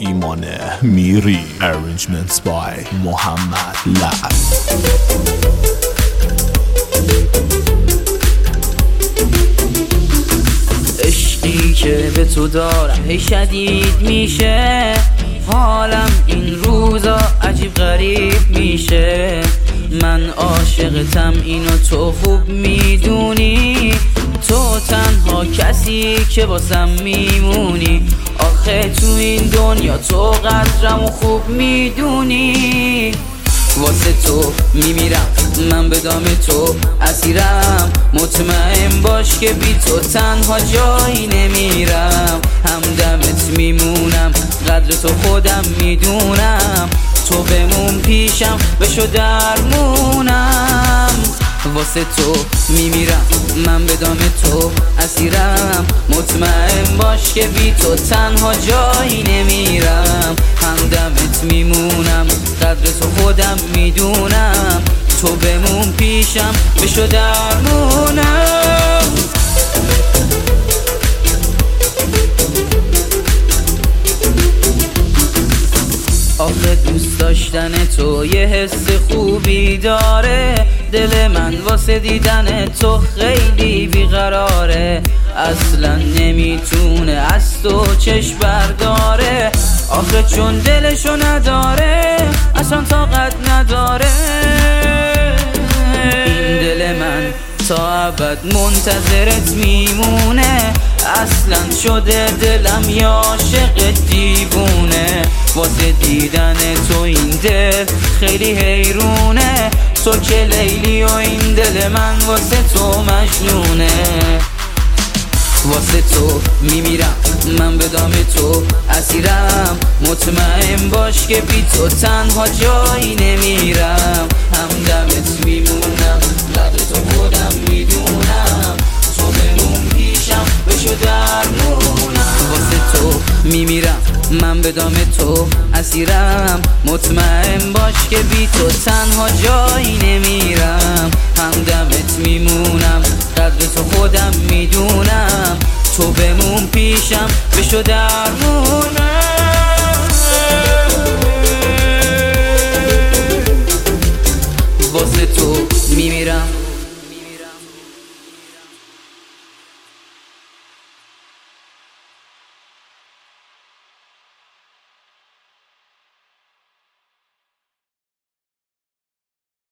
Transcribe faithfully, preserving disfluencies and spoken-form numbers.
ایمان میری. Arrangements by محمد لعب. عشقی که به تو دارم هی شدید میشه، حالم این روزا عجیب غریب میشه. من عاشقتم اینو تو خوب میدونی، تو تنها کسی که واسم میمونی. آخه تو این دنیا تو قدرمو خوب میدونی. واسه تو میمیرم من به دام تو اسیرم، مطمئن باش که بی تو تنها جایی نمیرم. همدمت میمونم قدر تو خودم میدونم، تو بمون پیشم بشو درمونم. واسه تو میمیرم من به دام تو اسیرم، مطمئن باش که بی تو تنها جایی نمیرم. همدمت میمونم قدر تو خودم میدونم، تو بمون پیشم بشو درمونم. آخه دوست داشتن تو یه حس خوبی داره، دل من واسه دیدن تو خیلی بیقراره. اصلا نمیتونه از تو چشم برداره، آخه چون دلشو نداره اصلا طاقت نداره. این دل من تا ابد منتظرت میمونه، اصلا شده دلم یا عاشق دیوونه. واسه دیدن تو این دل خیلی حیرونه، تو که لیلی و این دل من واسه تو مجنونه. واسه تو میمیرم من به دام تو اسیرم، مطمئن باش که بی تو تنها جایی نمیرم. همدمت میمونم قدر تو خودم میدونم، تو بمون پیشم بشو درمونم. واسه تو میمیرم من به دام تو اسیرم، مطمئن باش که بی تو تنها جایی نمیرم. همدمت میمونم قدر تو خودم میدونم، تو بمون پیشم بشو درمونم.